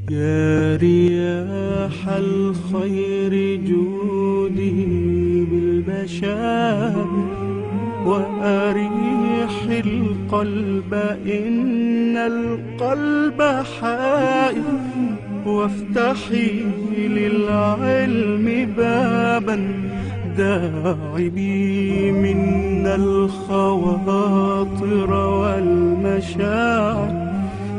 يا رياح الخير جودي بالبشائر وأريح القلب إن القلب حائر، وافتحي للعلم بابا داعبي منا الخواطر والمشاعر.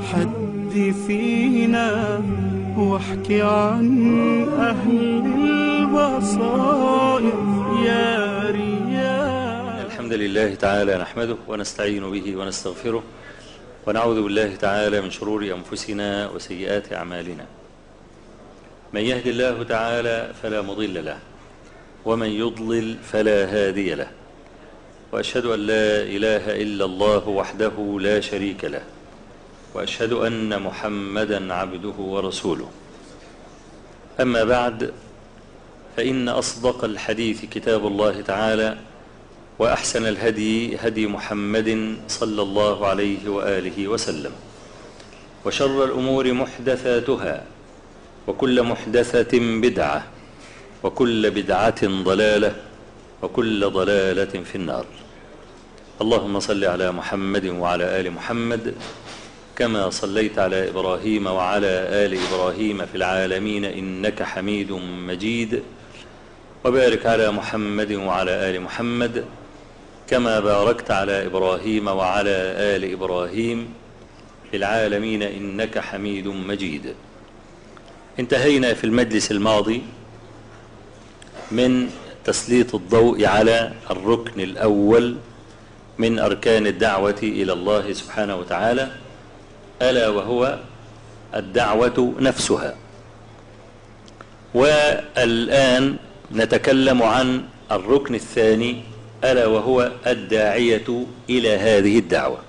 حدثينا واحكي عن أهل البصائر يا رياح. الحمد لله تعالى نحمده ونستعين به ونستغفره، ونعوذ بالله تعالى من شرور أنفسنا وسيئات أعمالنا. من يهد الله تعالى فلا مضل له، ومن يضلل فلا هادي له، وأشهد أن لا إله إلا الله وحده لا شريك له، وأشهد أن محمدا عبده ورسوله. أما بعد، فإن أصدق الحديث كتاب الله تعالى، وأحسن الهدي هدي محمد صلى الله عليه وآله وسلم، وشر الأمور محدثاتها، وكل محدثة بدعة، وكل بدعة ضلالة، وكل ضلالة في النار. اللهم صل على محمد وعلى آل محمد كما صليت على إبراهيم وعلى آل إبراهيم في العالمين إنك حميد مجيد، وبارك على محمد وعلى آل محمد كما باركت على إبراهيم وعلى آل إبراهيم في العالمين إنك حميد مجيد. انتهينا في المجلس الماضي من تسليط الضوء على الركن الأول من أركان الدعوة إلى الله سبحانه وتعالى، ألا وهو الدعوة نفسها. والآن نتكلم عن الركن الثاني، ألا وهو الداعية إلى هذه الدعوة.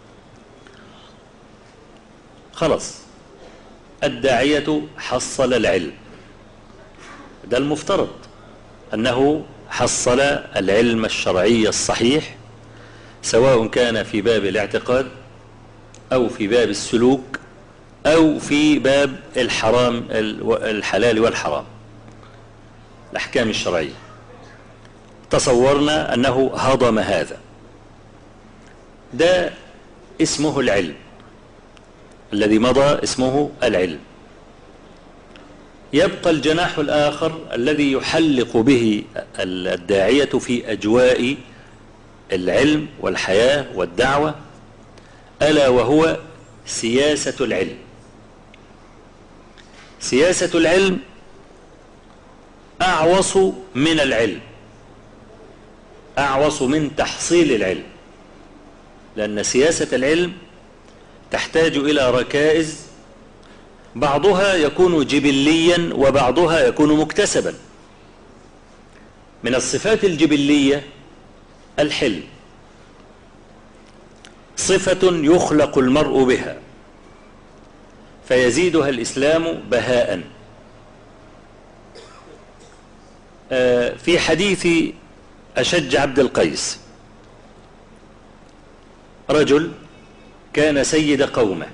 خلاص، الداعية حصل العلم، ده المفترض أنه حصل العلم الشرعي الصحيح، سواء كان في باب الاعتقاد أو في باب السلوك أو في باب الحرام الحلال والحرام، الأحكام الشرعية. تصورنا أنه هضم هذا، ده اسمه العلم الذي مضى، اسمه العلم. يبقى الجناح الآخر الذي يحلق به الداعية في أجواء العلم والحياة والدعوة، ألا وهو سياسة العلم. سياسة العلم أعوص من العلم، أعوص من تحصيل العلم، لأن سياسة العلم تحتاج إلى ركائز، بعضها يكون جبليا وبعضها يكون مكتسبا. من الصفات الجبلية الحلم، صفة يخلق المرء بها فيزيدها الإسلام بهاء. في حديث أشج عبد القيس، رجل كان سيد قومه،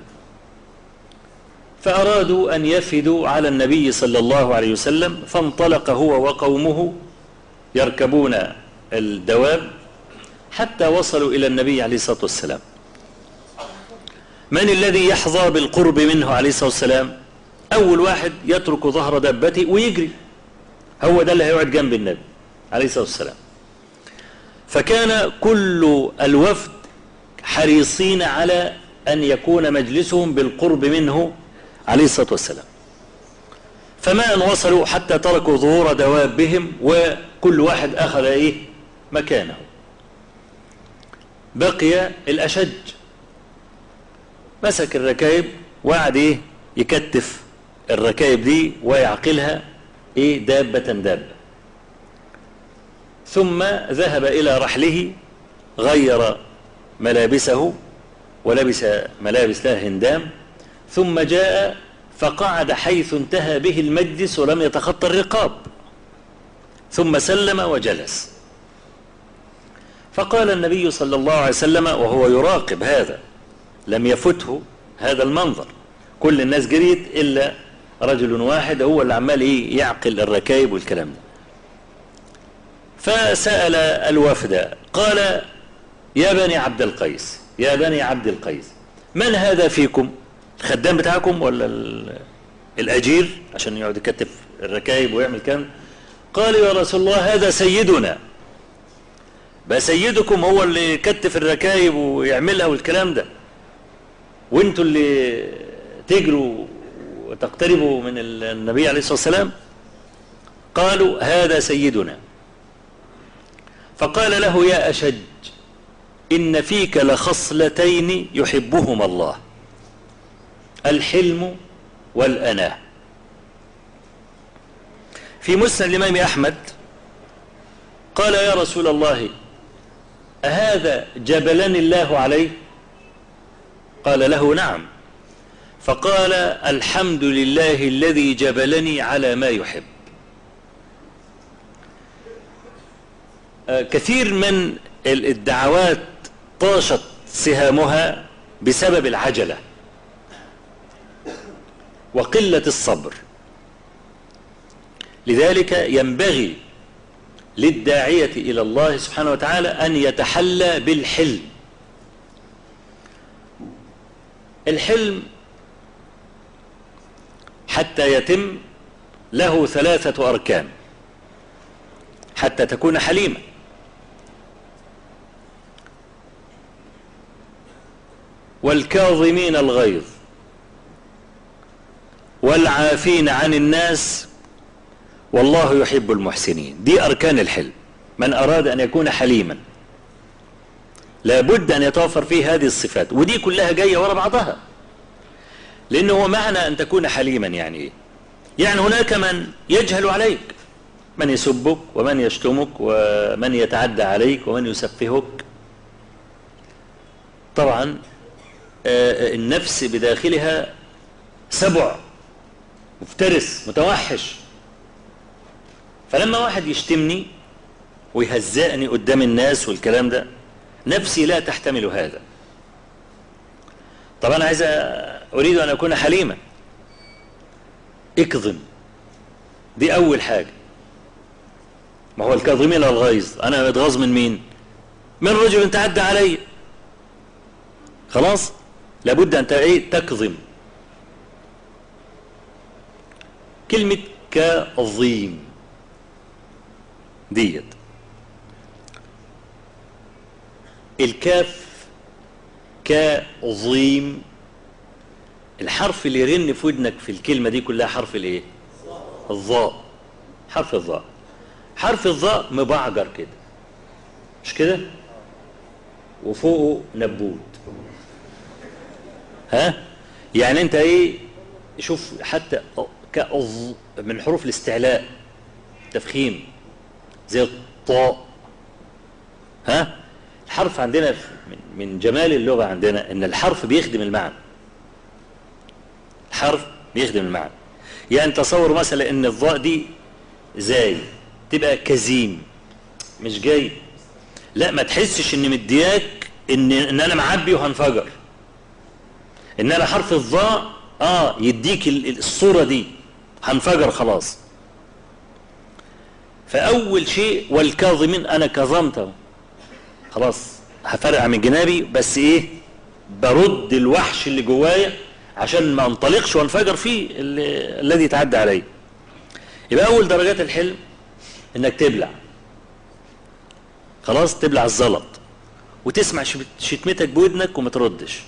فأرادوا أن يفدوا على النبي صلى الله عليه وسلم، فانطلق هو وقومه يركبون الدواب حتى وصلوا إلى النبي عليه الصلاة والسلام. من الذي يحظى بالقرب منه عليه الصلاة والسلام؟ أول واحد يترك ظهر دابته ويجري، هو ده اللي هيقعد جنب النبي عليه الصلاة والسلام. فكان كل الوفد حريصين على أن يكون مجلسهم بالقرب منه عليه الصلاة والسلام، فما أن وصلوا حتى تركوا ظهور دوابهم وكل واحد أخذ مكانه. بقي الأشج، مسك الركائب وقعد يكتف الركائب دي ويعقلها دابة دابة، ثم ذهب إلى رحله، غير ملابسه ولبس ملابس لها هندام، ثم جاء فقعد حيث انتهى به المجلس ولم يتخطى الرقاب، ثم سلم وجلس. فقال النبي صلى الله عليه وسلم وهو يراقب هذا، لم يفته هذا المنظر، كل الناس جريت إلا رجل واحد هو اللي عمال إيه يعقل الركائب والكلام ده. فسأل الوفد قال: يا بني عبد القيس، يا بني عبد القيس، من هذا فيكم؟ الخدام بتاعكم ولا الأجير عشان يقعد يكتف الركائب ويعمل كلام؟ قالوا: يا رسول الله هذا سيدنا. بقى سيدكم هو اللي يكتف الركائب ويعملها والكلام ده، وانتوا اللي تجروا وتقتربوا من النبي عليه الصلاة والسلام؟ قالوا: هذا سيدنا. فقال له: يا أشج، إن فيك لخصلتين يحبهما الله: الحلم والأناة. في مسند الإمام أحمد قال: يا رسول الله أهذا جبلني الله عليه؟ قال له: نعم. فقال: الحمد لله الذي جبلني على ما يحب. كثير من الدعوات طاشت سهامها بسبب العجلة وقلة الصبر. لذلك ينبغي للداعية إلى الله سبحانه وتعالى أن يتحلى بالحلم. الحلم حتى يتم له 3 أركان حتى تكون حليما. والكاظمين الغيظ والعافين عن الناس والله يحب المحسنين. دي أركان الحلم. من أراد أن يكون حليما لابد أن يتوفر فيه هذه الصفات، ودي كلها جاية وراء بعضها. لأنه هو معنى أن تكون حليما يعني إيه؟ يعني هناك من يجهل عليك، من يسبك ومن يشتمك ومن يتعدى عليك ومن يسفهك. طبعا النفس بداخلها سبع مفترس متوحش، فلما واحد يشتمني ويهزأني قدام الناس والكلام ده نفسي لا تحتمل هذا. طب أنا أريد أن أكون حليما. اكظم، دي أول حاجة. ما هو الكاظمين الغيظ، أنا أتغاظ من مين؟ من رجل تعدى علي. خلاص لابد أن تكظم. كلمة كظيم ديت، الكاف كظيم، الحرف اللي يرن في ودنك في الكلمة دي كلها حرف الايه؟ الظاء. حرف الظاء. حرف الظاء مبعجر كده، مش كده؟ وفوقه نبوت. ها؟ يعني انت ايه؟ شوف حتى كأظ من حروف الاستعلاء، تفخيم زي الطاء. ها؟ الحرف عندنا من جمال اللغة عندنا ان الحرف بيخدم المعنى. الحرف بيخدم المعنى. يعني تصور مثلا ان الظاء دي زاي تبقى كزيم، مش جاي. لا، ما تحسش ان مدياك ان انا معبي وهنفجر. ان انا حرف الظاء يديك الصورة دي هنفجر خلاص. فاول شيء والكاظمين، انا كظمته خلاص هفرقع من جنابي، بس ايه؟ برد الوحش اللي جوايا عشان ما انطلقش وانفجر فيه الذي يتعدى علي. يبقى اول درجات الحلم انك تبلع، خلاص تبلع الزلط وتسمع شتمتك بودنك وما تردش.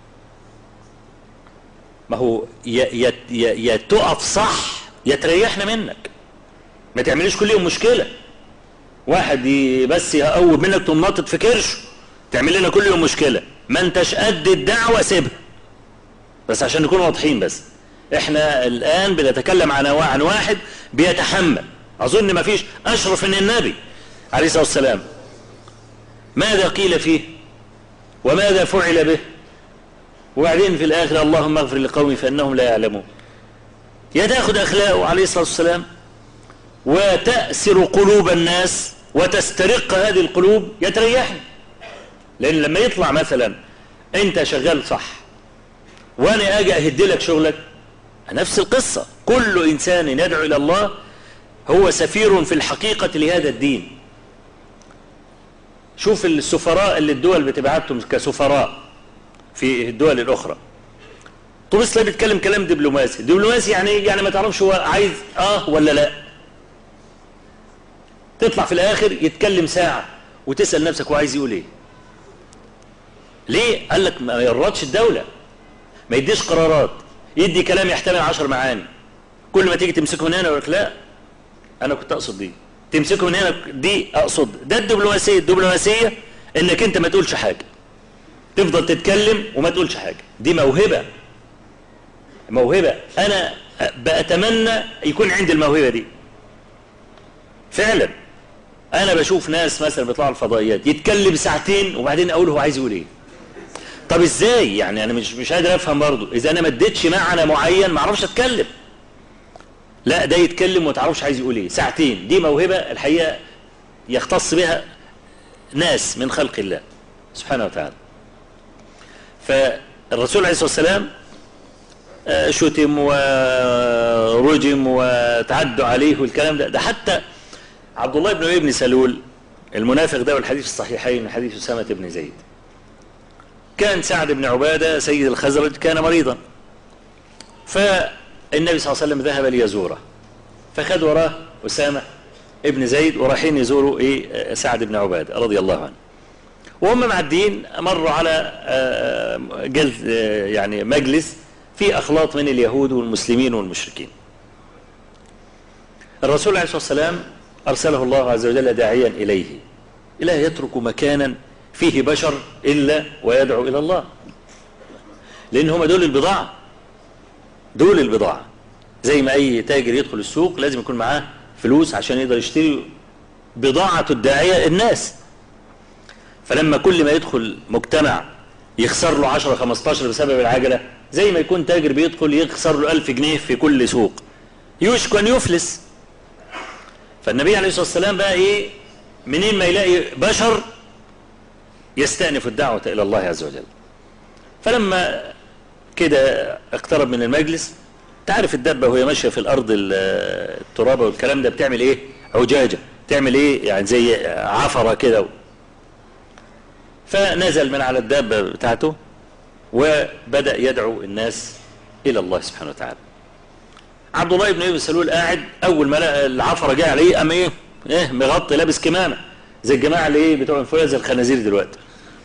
ما هو يا تقف صح يا تريحنا منك. ما تعمليش كل يوم مشكلة. واحد بس يقوب منك تقوم ناطط في كرشه، تعمل لنا كل يوم مشكلة. ما انتش قد الدعوة سيبها. بس عشان نكون واضحين، بس احنا الآن بنتكلم عن واحد بيتحمل. أظن ما فيش أشرف من النبي عليه الصلاة والسلام. ماذا قيل فيه وماذا فعل به؟ وبعدين في الآخر اللهم اغفر لقومي فإنهم لا يعلمون. يا تاخد أخلاقه عليه الصلاة والسلام وتأسر قلوب الناس وتسترق هذه القلوب، يتريحني. لأن لما يطلع مثلا أنت شغال صح وانا اجي اهد لك شغلك؟ نفس القصة. كل انسان يدعو الى الله هو سفير في الحقيقة لهذا الدين. شوف السفراء اللي الدول بتبعتهم كسفراء في الدول الاخرى، طب اسلام بيتكلم كلام دبلوماسي. دبلوماسي يعني ايه؟ يعني ما تعرفش هو عايز ولا لا. تطلع في الاخر يتكلم ساعة وتسأل نفسك هو عايز يقول ايه. ليه؟ قال لك ما يرضش الدولة، ما يديش قرارات، يدي كلام يحتمل 10 معاني. كل ما تيجي تمسكه من هنا يقول لك لا انا كنت اقصد دي، تمسكه من هنا دي اقصد. ده الدبلوماسية. الدبلوماسية انك انت ما تقولش حاجة، تفضل تتكلم وما تقولش حاجة. دي موهبة. موهبة انا بأتمنى يكون عندي الموهبة دي فعلا. انا بشوف ناس مثلا بيطلعوا الفضائيات يتكلم ساعتين وبعدين اقول هو عايز يقول ايه. طب ازاي يعني؟ انا مش قادر افهم برضه. اذا انا ما اديتش معنى معين ما اعرفش اتكلم. لا ده يتكلم وما تعرفش عايز يقول ايه ساعتين. دي موهبة الحقيقة يختص بها ناس من خلق الله سبحانه وتعالى. فالرسول عليه الصلاة والسلام شتم ورجم وتعدوا عليه والكلام ده حتى عبد الله بن ابي بن سلول المنافق ده، والحديث الصحيحين حديث أسامة بن زيد. كان سعد بن عبادة سيد الخزرج كان مريضا، فالنبي صلى الله عليه وسلم ذهب ليزوره، فخد وراه أسامة ابن زيد ورايحين يزوروا سعد بن عبادة رضي الله عنه. وهم معديين مروا على يعني مجلس في أخلاط من اليهود والمسلمين والمشركين. الرسول عليه الصلاة والسلام أرسله الله عز وجل داعيا إليه، لا يترك مكانا فيه بشر إلا ويدعو إلى الله، لأن هم دول البضاعة. دول البضاعة. زي ما أي تاجر يدخل السوق لازم يكون معاه فلوس عشان يقدر يشتري بضاعة الداعية الناس. فلما كل ما يدخل مجتمع يخسر له 10-15 بسبب العجلة، زي ما يكون تاجر بيدخل يخسر له 1000 جنيه في كل سوق، يوشك أن يفلس. فالنبي عليه الصلاة والسلام بقى منين ما يلاقي بشر يستأنف الدعوة إلى الله عز وجل. فلما كده اقترب من المجلس، تعرف الدابة وهي ماشية في الأرض الترابة والكلام ده بتعمل عجاجة، تعمل يعني زي عفرة كده. فنزل من على الدابة بتاعته وبدأ يدعو الناس إلى الله سبحانه وتعالى. عبد الله بن ابي سلول قاعد، اول ما لقى العفره جايه عليه قام مغطي لابس كمامه زي الجماعه اللي بتوع انفلونزا الخنازير دلوقتي.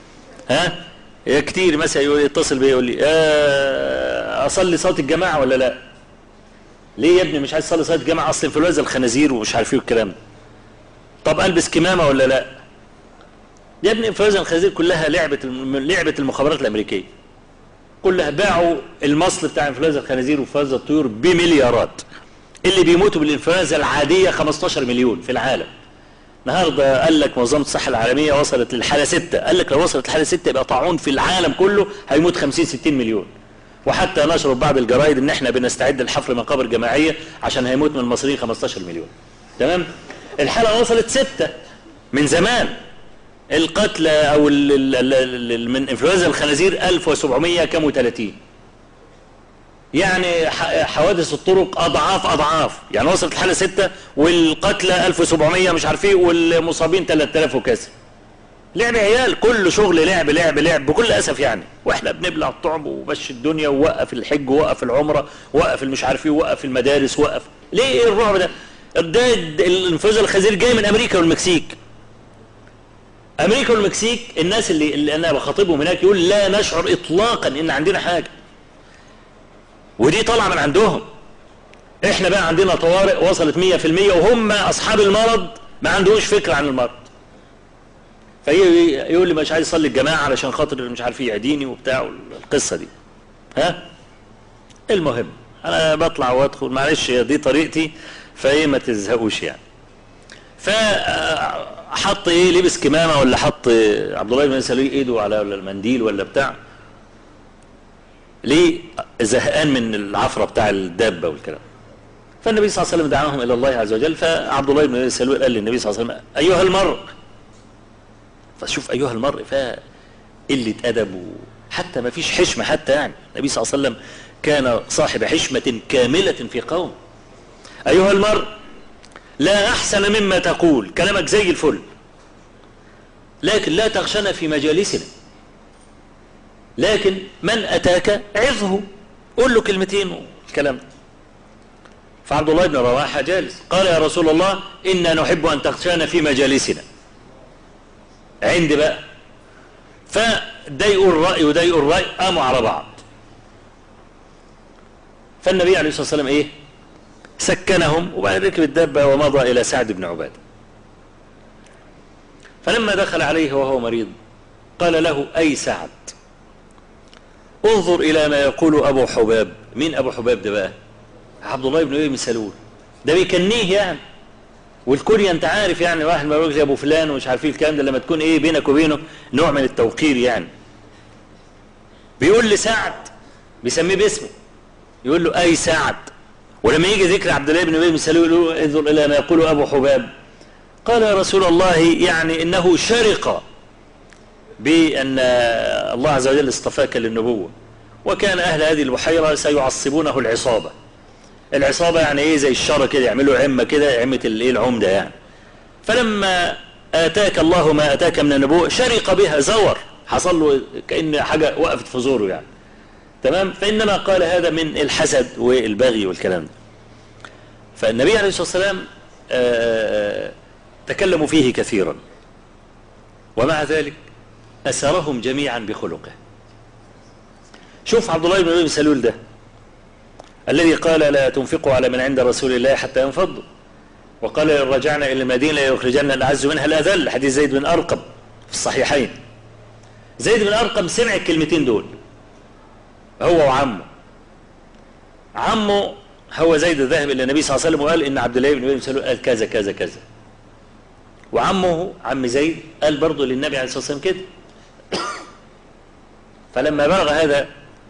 كتير مثلا يتصل بيا يقول لي اصلي صلاه الجماعه ولا لا؟ ليه يا ابني مش عايز تصلي صلاه الجماعه؟ اصل انفلونزا الخنازير ومش عارف ايه الكلام ده. طب البس كمامه ولا لا؟ يا ابني انفلونزا الخنازير كلها لعبه المخابرات الامريكيه. كلها باعوا المصل بتاع انفلونزا الخنازير وانفلونزا الطيور بمليارات. اللي بيموتوا بالانفلونزا العاديه 15 مليون في العالم. النهارده قال لك منظمه الصحه العالميه وصلت للحاله 6، قال لك لو وصلت الحاله 6 يبقى طاعون في العالم كله هيموت 50-60 مليون. وحتى نشروا بعض الجرايد ان احنا بنستعد لحفر مقابر جماعيه عشان هيموت من المصريين 15 مليون. تمام؟ الحاله وصلت 6 من زمان. القتلى او من انفلونزا الخنازير 1700 كم و30. يعني حوادث الطرق اضعاف. يعني وصلت الحاله 6 والقتلى 1700 مش عارف ايه والمصابين 3000 وكسر. لعب عيال، كل شغل لعب بكل اسف يعني. واحنا بنبلع الطعم ومشي الدنيا ووقف الحج ووقف العمره ووقف المش عارف ايه ووقف المدارس ووقف. ليه الرعب ده؟ ده الانفلونزا الخنازير جاي من امريكا والمكسيك. امريكا والمكسيك الناس اللي انا بخاطبهم هناك يقول لا نشعر اطلاقا ان عندنا حاجه، ودي طالعه من عندهم. احنا بقى عندنا طوارئ وصلت 100% وهم اصحاب المرض ما عندهوش فكره عن المرض. فيقول لي مش عايز اصلي الجماعه علشان خاطر مش عارف يعديني وبتاع القصه دي. المهم انا بطلع وادخل، معلش دي طريقتي ما تزهقوش يعني. فحط لبس كمامه ولا حط عبد الله بن سلول ايده على المنديل ولا بتاع، ليه؟ زهقان من العفره بتاع الدابه والكلام. فالنبي صلى الله عليه وسلم دعاهم الى الله عز وجل. فعبد الله بن سلول قال للنبي صلى الله عليه وسلم ايها المرء. فشوف ايها المرء، فقله ادب حتى ما فيش حشمة حتى، يعني النبي صلى الله عليه وسلم كان صاحب حشمة كاملة في قوم. أيها المرء لا أحسن مما تقول، كلامك زي الفل، لكن لا تغشنا في مجالسنا، لكن من أتاك عظه، قول له كلمتين والكلام ده. فعبد الله بن رواحة جالس قال يا رسول الله إنا نحب أن تغشانا في مجالسنا، عندي بقى. فده يقول رأي وده يقول رأي، قاموا على بعض. فالنبي عليه الصلاة والسلام إيه؟ سكنهم، وبعد ركب الدابة ومضى إلى سعد بن عبادة. فلما دخل عليه وهو مريض قال له أي سعد، انظر إلى ما يقول أبو حباب. مين أبو حباب ده بقى؟ عبد الله بن أبي بن سلول، ده بيكنيه يعني، والكنية أنت عارف يعني، واحد ما يقولش أبو فلان ومش عارفين الكلام ده، لما تكون إيه بينك وبينه نوع من التوقير يعني. بيقول لسعد، بيسميه باسمه، يقول له أي سعد. ولما يجي ذكر عبد الله بن أبي بن سلول يقول له انظر إلى ما يقول أبو حباب. قال يا رسول الله يعني إنه شرق بأن الله عز وجل اصطفاك للنبوة، وكان أهل هذه البحيرة سيعصبونه العصابة. العصابة يعني إيه؟ زي الشر كده، يعملوا عمة كده، عمة العمدة يعني. فلما آتاك الله ما آتاك من النبوة شرق بها، زور، حصل له كأن حاجة وقفت في زوره يعني، تمام. فإنما قال هذا من الحسد والبغي والكلام ده. فالنبي عليه الصلاة والسلام تكلموا فيه كثيرا، ومع ذلك أسرهم جميعا بخلقه. شوف عبد الله بن أبي بن سلول ده الذي قال لا تنفقوا على من عند رسول الله حتى ينفضوا، وقال إن رجعنا إلى المدينة ليخرجن الأعز منها الأذل، حديث زيد بن أرقم في الصحيحين. زيد بن أرقم سمع الكلمتين دول هو وعمه. عمه هو زيد ذهب إلى النبي صلى الله عليه وسلم وقال إن عبد الله بن أبي بن سلول قال كذا كذا كذا، وعمه عم زيد قال برضه للنبي عليه الصلاة والسلام كده. فلما بلغ هذا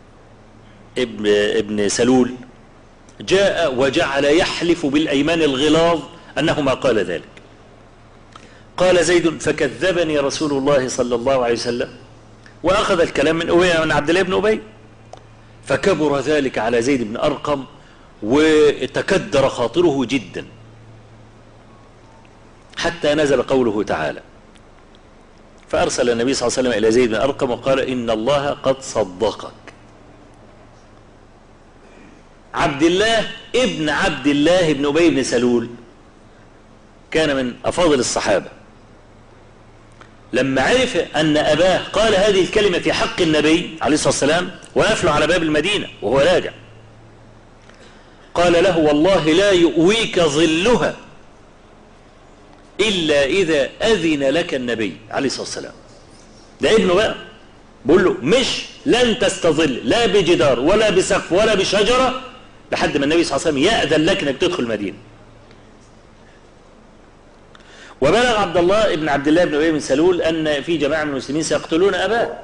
ابن سلول جاء وجعل يحلف بالأيمان الغلاظ أنه ما قال ذلك. قال زيد فكذبني رسول الله صلى الله عليه وسلم، وأخذ الكلام من عبد الله بن أبي. فكبر ذلك على زيد بن أرقم وتكدر خاطره جدا، حتى نزل قوله تعالى. فأرسل النبي صلى الله عليه وسلم إلى زيد بن أرقم وقال إن الله قد صدقك. عبد الله ابن عبد الله بن أبي بن سلول كان من أفاضل الصحابة. لما عرف أن أباه قال هذه الكلمة في حق النبي عليه الصلاة والسلام وقف له على باب المدينة وهو راجع، قال له والله لا يؤويك ظلها إلا إذا أذن لك النبي عليه الصلاة والسلام. ده ابنه بقى بقول له مش لن تستظل لا بجدار ولا بسقف ولا بشجرة لحد ما النبي صلى الله عليه وسلم يأذن لك انك تدخل المدينة. وبلغ عبد الله ابن عبد الله بن أبي بن سلول أن في جماعة من المسلمين سيقتلون أباه،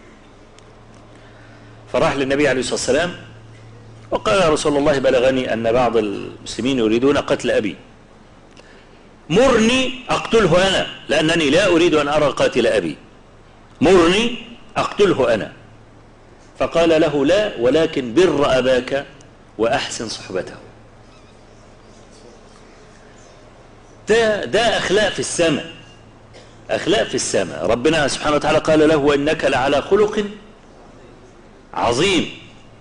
فراح للنبي عليه الصلاة والسلام وقال يا رسول الله بلغني أن بعض المسلمين يريدون قتل أبي، مرني أقتله أنا لأنني لا أريد أن أرى قاتل أبي، مرني أقتله أنا. فقال له لا ولكن بر أباك وأحسن صحبته. ده أخلاق في السماء، أخلاق في السماء. ربنا سبحانه وتعالى قال له وإنك لعلى خلق عظيم.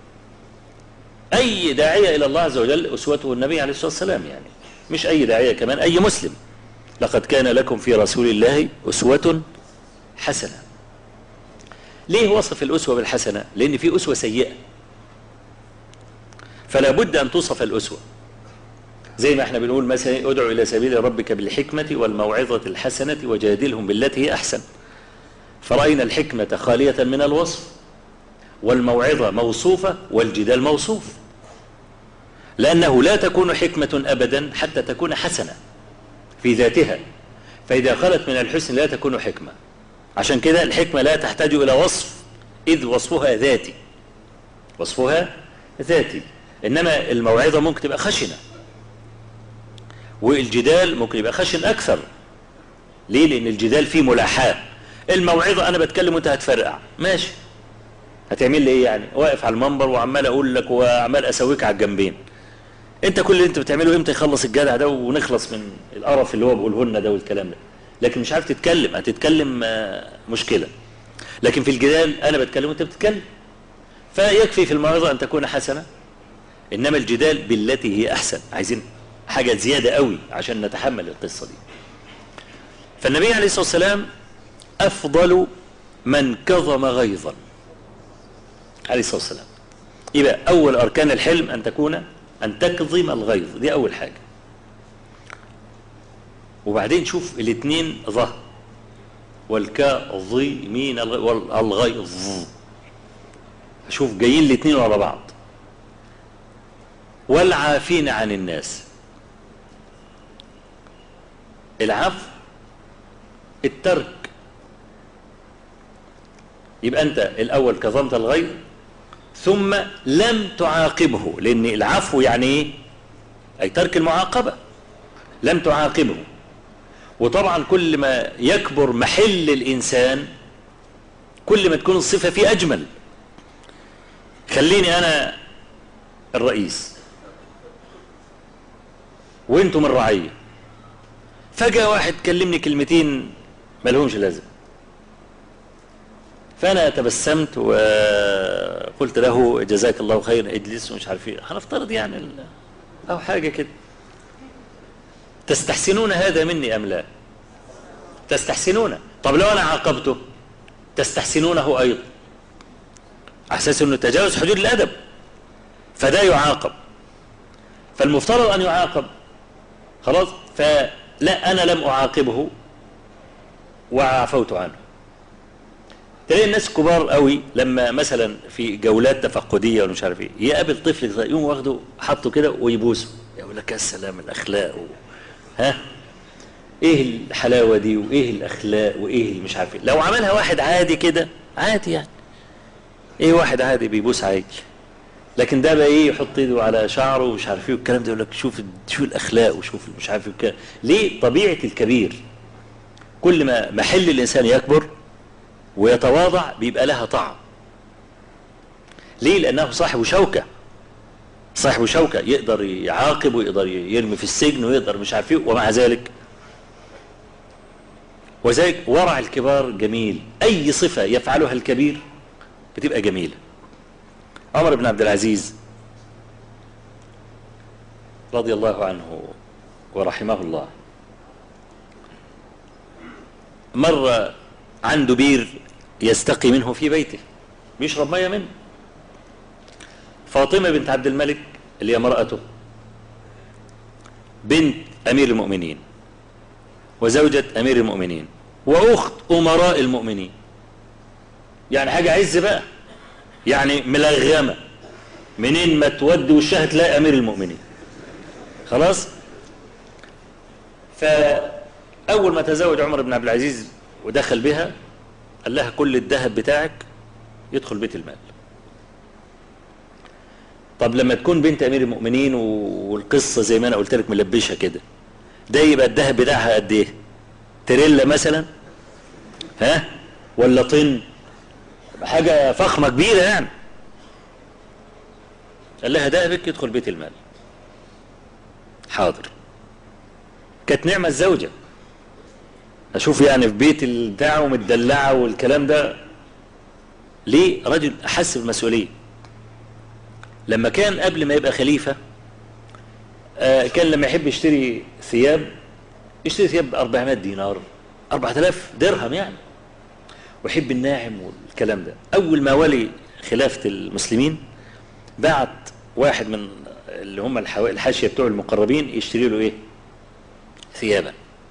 أي داعية إلى الله عز وجل أسوته النبي عليه الصلاة والسلام، يعني مش أي داعية، كمان أي مسلم. لقد كان لكم في رسول الله أسوة حسنة. ليه وصف الأسوة بالحسنة؟ لأن في أسوة سيئة، فلا بد أن توصف الأسوة. زي ما احنا بنقول مثلا ادعو إلى سبيل ربك بالحكمة والموعظة الحسنة وجادلهم بالتي هي أحسن. فرأينا الحكمة خالية من الوصف، والموعظة موصوفة، والجدال موصوف، لأنه لا تكون حكمة أبدا حتى تكون حسنة في ذاتها، فإذا خلت من الحسن لا تكون حكمة. عشان كده الحكمة لا تحتاج إلى وصف، إذ وصفها ذاتي، وصفها ذاتي. إنما الموعظة ممكن تبقى خشنة، والجدال ممكن يبقى خشن أكثر. ليه؟ لأن الجدال فيه ملاحاة. الموعظة أنا بتكلم وأنت هتفرقع، ماشي، هتعمل لي ايه يعني؟ واقف على المنبر وعمال اقول لك وعمال اسويك على الجنبين. انت كل اللي انت بتعمله امتى يخلص الجدع ده ونخلص من القرف اللي هو بيقوله لنا ده والكلام ده؟ لكن مش عارف تتكلم، هتتكلم مشكله. لكن في الجدال انا بتكلم وانت بتتكلم. فيكفي في الموعظه ان تكون حسنه، انما الجدال بالتي هي احسن. عايزين حاجه زياده قوي عشان نتحمل القصه دي. فالنبي عليه الصلاه والسلام افضل من كظم غيظا عليه الصلاه والسلام. يبقى اول اركان الحلم ان تكظم الغيظ، دي اول حاجه. وبعدين شوف الاثنين ظه والكاظمين والغيظ، شوف جايين الاثنين ورا بعض. والعافين عن الناس. العفو الترك. يبقى انت الاول كظمت الغيظ ثم لم تعاقبه، لان العفو يعني ايه؟ اي ترك المعاقبه. لم تعاقبه. وطبعا كل ما يكبر محل الانسان كل ما تكون الصفه فيه اجمل. خليني انا الرئيس وانتم الرعيه، فجاه واحد كلمني كلمتين ما لهمش لازم، فانا تبسمت وقلت له جزاك الله خير اجلس ومش عارف ايه، هنفترض يعني او حاجه كده. تستحسنون هذا مني ام لا؟ تستحسنونه. طب لو انا عاقبته تستحسنونه ايضا، على اساس انه تجاوز حدود الادب، فده يعاقب. فالمفترض ان يعاقب. خلاص، فلا انا لم اعاقبه وعفوت عنه. تلاقي الناس كبار قوي لما مثلا في جولات تفقديه ولا مش عارف ايه يقابل طفل يقوم واخده حطه كده ويبوسه، يقول لك يا سلام الاخلاق ها ايه الحلاوه دي وايه الاخلاق وايه اللي مش عارف ايه. لو عملها واحد عادي كده عادي يعني، ايه واحد عادي بيبوس عادي، لكن ده بقى ايه يحط ايده على شعره ومش عارف ايه والكلام ده، يقول لك شوف الاخلاق وشوف مش عارف ايه. ليه؟ طبيعه الكبير كل ما محل الانسان يكبر ويتواضع بيبقى لها طعم. ليه؟ لانه صاحب شوكه. صاحب شوكه يقدر يعاقب ويقدر يرمي في السجن ويقدر مش عارف ايه، ومع ذلك وذلك ورع الكبار جميل. اي صفه يفعلها الكبير بتبقى جميله. عمر بن عبد العزيز رضي الله عنه ورحمه الله مر عنده بير يستقي منه في بيته، بيشرب ميه منه. فاطمه بنت عبد الملك اللي هي امرأته بنت امير المؤمنين وزوجة امير المؤمنين واخت امراء المؤمنين، يعني حاجه عز بقى، يعني ملغمه منين ما تودي وشها تلاقي امير المؤمنين. خلاص. فاول ما تزوج عمر بن عبد العزيز ودخل بها قال لها كل الذهب بتاعك يدخل بيت المال. طب لما تكون بنت امير المؤمنين والقصه زي ما انا قلت لك ملبشه كده، ده يبقى الذهب بتاعها قد ايه؟ تريلا مثلا، ها؟ ولا طن؟ حاجه فخمه كبيره يعني. قال لها ذهبك يدخل بيت المال. حاضر. كانت نعمه الزوجه. اشوف يعني في بيت بتاعه ومتدلعه والكلام ده. ليه؟ رجل احس بالمسؤوليه. لما كان قبل ما يبقى خليفه كان لما يحب يشتري ثياب يشتري ثياب ب 400 دينار 4000 درهم يعني، ويحب الناعم والكلام ده. اول ما ولي خلافه المسلمين بعت واحد من اللي هم الحاشيه بتوع المقربين يشتري له ايه؟ ثيابا.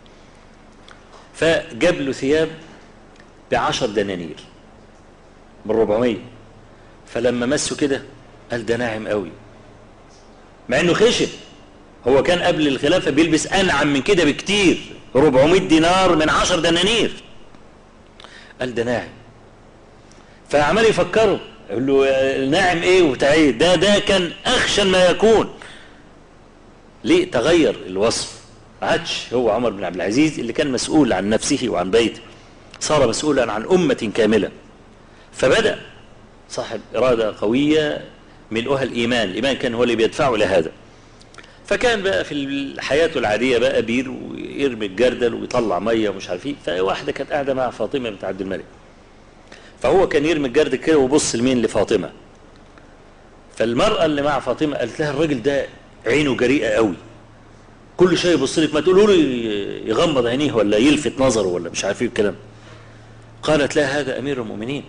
فجاب له ثياب ب10 دنانير من 400. فلما مسه كده قال ده ناعم قوي، مع انه خشن. هو كان قبل الخلافه بيلبس انعم من كده بكتير. 400 دينار من 10 دنانير. قال ده ناعم. فعمال يفكره يقول له ناعم ايه وبتاع ايه؟ ده كان اخشن ما يكون. ليه؟ تغير الوصف. عادش هو عمر بن عبد العزيز اللي كان مسؤول عن نفسه وعن بيته، صار مسؤولا عن امه كامله. فبدأ صاحب إرادة قوية ملؤها الإيمان. الإيمان كان هو اللي بيدفعه لهذا. فكان بقى في حياته العادية بقى بير ويرمي الجردل ويطلع مية ومش عارف ايه. فواحدة كانت قاعدة مع فاطمة بنت عبد الملك، فهو كان يرمي الجردل كده وبص لمين؟ لفاطمة. فالمرأة اللي مع فاطمة قالت لها الراجل ده عينه جريئة قوي، كل شيء يبص لك، ما تقولوا له يغمض عينيه ولا يلفت نظره ولا مش عارف ايه الكلام. قالت لها هذا أمير المؤمنين،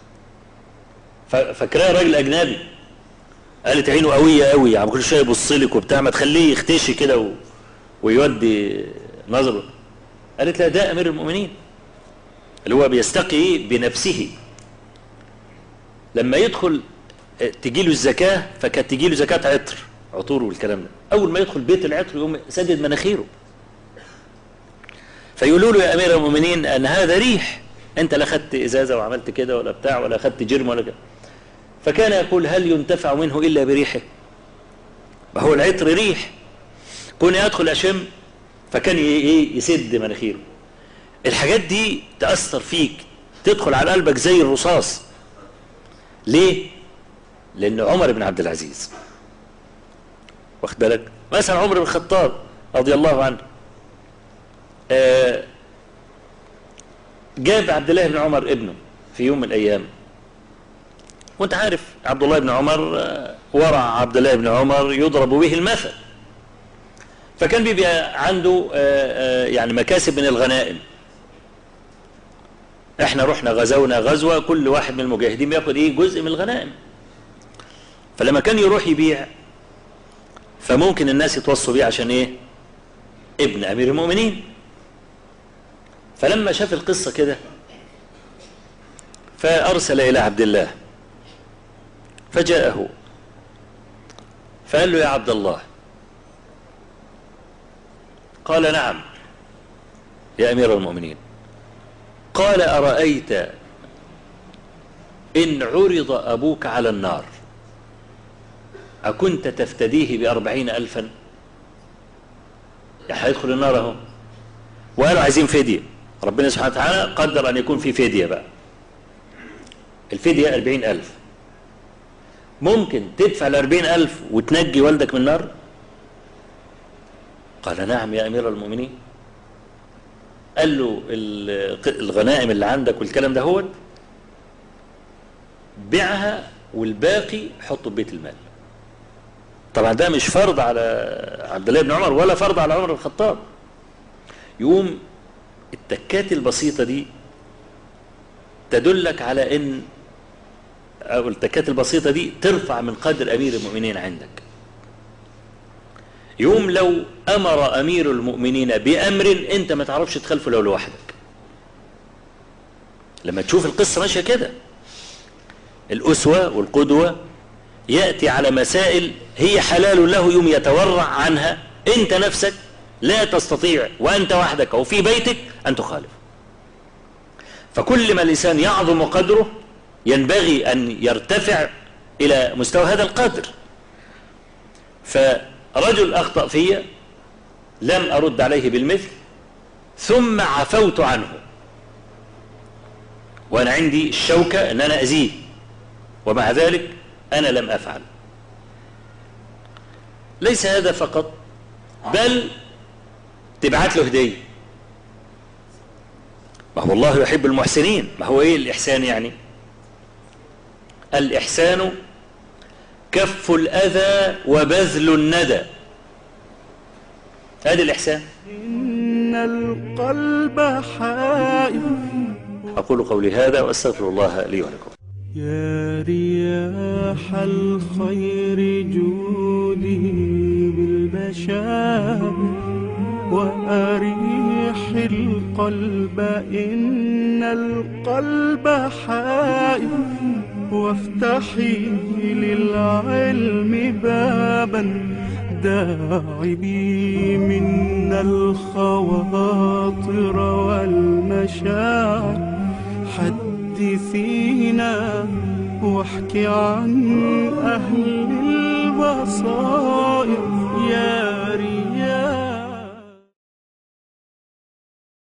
فاكراه راجل أجنبي. قالت عينه قوية قوي، يعني كل شويه يبص لك وبتاع، ما تخليه يختشي كده ويودي نظره. قالت لها ده أمير المؤمنين اللي هو بيستقي بنفسه. لما يدخل تجيله الزكاة، فكانت تجيله زكاة عطور والكلام ده، أول ما يدخل بيت العطر يقوم سدد مناخيره. فيقولوا له يا أمير المؤمنين أن هذا ريح، أنت لا خدت إزازة وعملت كده ولا بتاع ولا خدت جرم ولا كده. فكان يقول هل ينتفع منه إلا بريحه؟ ما هو العطر ريح، كون يدخل أشم، فكان يسد مناخيره. الحاجات دي تأثر فيك، تدخل على قلبك زي الرصاص. ليه؟ لأن عمر بن عبد العزيز، واخد بالك؟ مثلا عمر بن الخطاب رضي الله عنه جاب عبد الله بن عمر ابنه في يوم من الأيام، وانت عارف عبد الله بن عمر ورع عبد الله بن عمر يضرب به المثل. فكان بيبقى عنده يعني مكاسب من الغنائم. احنا رحنا غزونا غزوة، كل واحد من المجاهدين بياخد جزء من الغنائم. فلما كان يروح يبيع، فممكن الناس يتوصوا بيه عشان ابن أمير المؤمنين. فلما شاف القصة كده فأرسل إلى عبد الله، فجاءه فقال له يا عبد الله. قال نعم يا أمير المؤمنين. قال أرأيت إن عرض أبوك على النار أكنت تفتديه ب40,000؟ يعني هيدخل النار اهو، وقالوا عايزين فدية. ربنا سبحانه وتعالى قدر أن يكون في فدية بقى، الفدية 40,000. ممكن تدفع 40,000 وتنجي والدك من النار؟ قال نعم يا أمير المؤمنين. قال له الغنائم اللي عندك والكلام ده هو بيعها والباقي حطه ببيت المال. طبعا ده مش فرض على عبد الله بن عمر ولا فرض على عمر بن الخطاب. يقوم التكات البسيطة دي تدلك على ان، أو التكات البسيطة دي ترفع من قدر أمير المؤمنين عندك. يوم لو أمر أمير المؤمنين بأمر أنت ما تعرفش تخلفه لو لوحدك. لما تشوف القصة ماشية كده، الأسوة والقدوة يأتي على مسائل هي حلال له، يوم يتورع عنها، أنت نفسك لا تستطيع وأنت وحدك أو في بيتك أن تخالف. فكل ما الإنسان يعظم قدره ينبغي أن يرتفع إلى مستوى هذا القدر. فرجل أخطأ فيا لم أرد عليه بالمثل، ثم عفوت عنه وأنا عندي الشوكة أن أنا أزيه، ومع ذلك أنا لم أفعل. ليس هذا فقط، بل تبعت له هدية. ما هو الله يحب المحسنين. ما هو الإحسان يعني؟ الإحسان كف الأذى وبذل الندى، هذا الإحسان. إن القلب حائر. أقول قولي هذا وأستغفر الله لي ولكم. يا رياح الخير جودي بالبشائر، وأريح القلب إن القلب حائر، وافتحي للعلم بابا داعبي من الخواطر والمشاعر. حدثينا واحكي عن أهل البصائر يا رياح